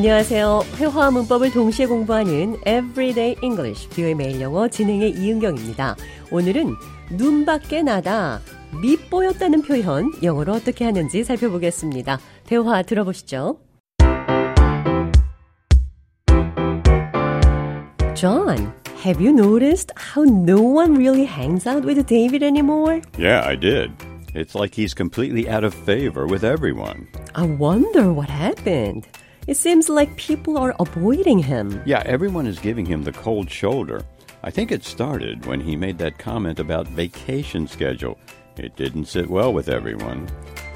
안녕하세요. 회화와 문법을 동시에 공부하는 Everyday English, 뷰의 매일 영어 진행의 이은경입니다. 오늘은 눈밖에 나다, 밉보였다는 표현, 영어로 어떻게 하는지 살펴보겠습니다. 대화 들어보시죠. John, have you noticed how no one really hangs out with David anymore? Yeah, I did. It's like he's completely out of favor with everyone. I wonder what happened. It seems like people are avoiding him. Yeah, everyone is giving him the cold shoulder. I think it started when he made that comment about vacation schedule. It didn't sit well with everyone.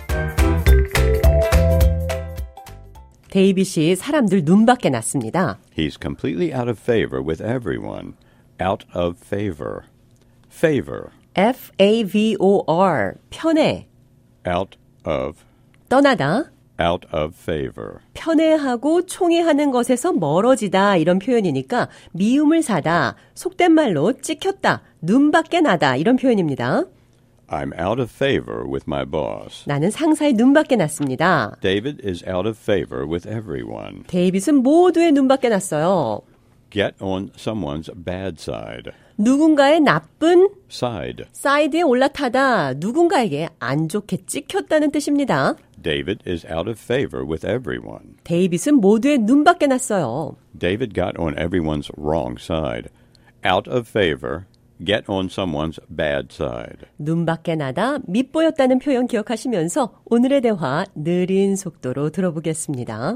데이빗이 사람들 눈밖에 났습니다. He's completely out of favor with everyone. Out of favor. Favor. F-A-V-O-R, 편애, Out of. 떠나다, Out of favor. 편애하고 총애하는 것에서 멀어지다 이런 표현이니까 미움을 사다, 속된 말로 찍혔다, 눈밖에 나다 이런 표현입니다. I'm out of favor with my boss. 나는 상사의 눈밖에 났습니다. David is out of favor with everyone. 데이빗은 모두의 눈밖에 났어요. Get on someone's bad side. 누군가의 나쁜 Side. 사이드에 올라타다, 누군가에게 안 좋게 찍혔다는 뜻입니다. David is out of favor with everyone. 데이빗은 모두의 눈밖에 났어요. David got on everyone's wrong side. Out of favor. Get on someone's bad side. 눈밖에 나다, 밉보였다는 표현 기억하시면서 오늘의 대화 느린 속도로 들어보겠습니다.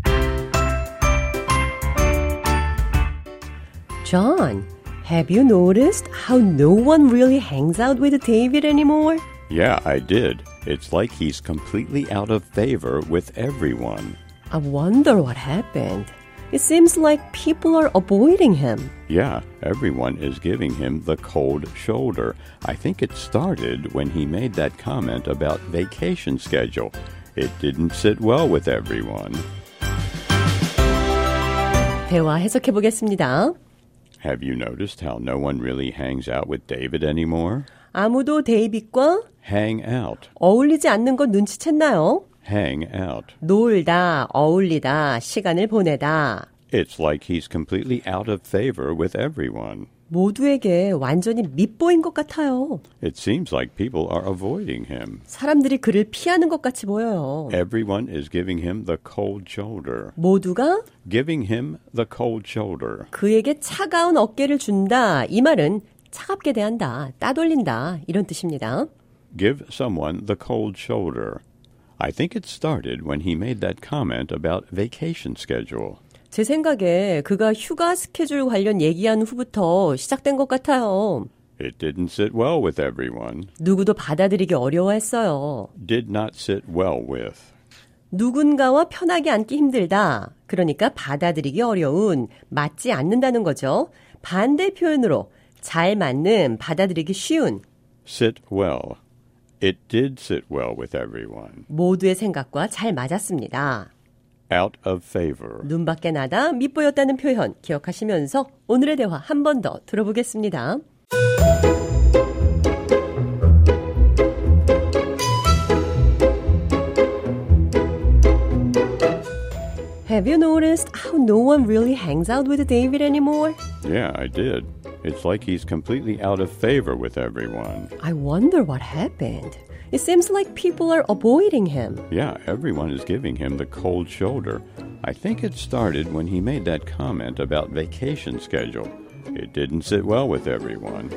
John, have you noticed how no one really hangs out with David anymore? Yeah, I did. It's like he's completely out of favor with everyone. I wonder what happened. It seems like people are avoiding him. Yeah, everyone is giving him the cold shoulder. I think it started when he made that comment about vacation schedule. It didn't sit well with everyone. 대화 해석해 보겠습니다. Have you noticed how no one really hangs out with David anymore? 아무도 데이빗과 Hang out. 어울리지 않는 것 눈치챘나요? Hang out. 놀다, 어울리다, 시간을 보내다. It's like he's completely out of favor with everyone. 모두에게 완전히 밉보인 것 같아요. It seems like people are avoiding him. 사람들이 그를 피하는 것 같이 보여요. Everyone is giving him the cold shoulder. 모두가 Giving him the cold shoulder. 그에게 차가운 어깨를 준다. 이 말은 차갑게 대한다, 따돌린다 이런 뜻입니다. Give someone the cold shoulder. I think it started when he made that comment about vacation schedule. 제 생각에 그가 휴가 스케줄 관련 얘기한 후부터 시작된 것 같아요. It didn't sit well with everyone. 누구도 받아들이기 어려워했어요. Did not sit well with. 누군가와 편하게 앉기 힘들다. 그러니까 받아들이기 어려운, 맞지 않는다는 거죠. 반대 표현으로 잘 맞는, 받아들이기 쉬운. Sit well. It did sit well with everyone. 모두의 생각과 잘 맞았습니다. Out of favor. 눈밖에 나다, 밉보였다는 표현 기억하시면서 오늘의 대화 한 번 더 들어보겠습니다. Have you noticed how no one really hangs out with David anymore? Yeah, I did. It's like he's completely out of favor with everyone. I wonder what happened. It seems like people are avoiding him. Yeah, everyone is giving him the cold shoulder. I think it started when he made that comment about vacation schedule. It didn't sit well with everyone.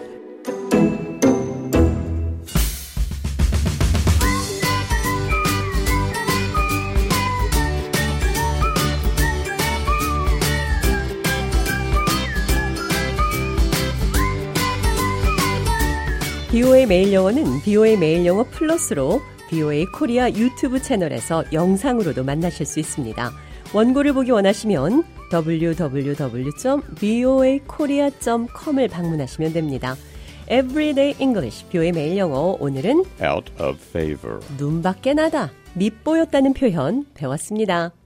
BOA 매일 영어는 BOA 매일 영어 플러스로 BOA 코리아 유튜브 채널에서 영상으로도 만나실 수 있습니다. 원고를 보기 원하시면 www.boakorea.com을 방문하시면 됩니다. Everyday English, BOA 매일 영어 오늘은 Out of favor. 눈밖에 나다, 밉보였다는 표현 배웠습니다.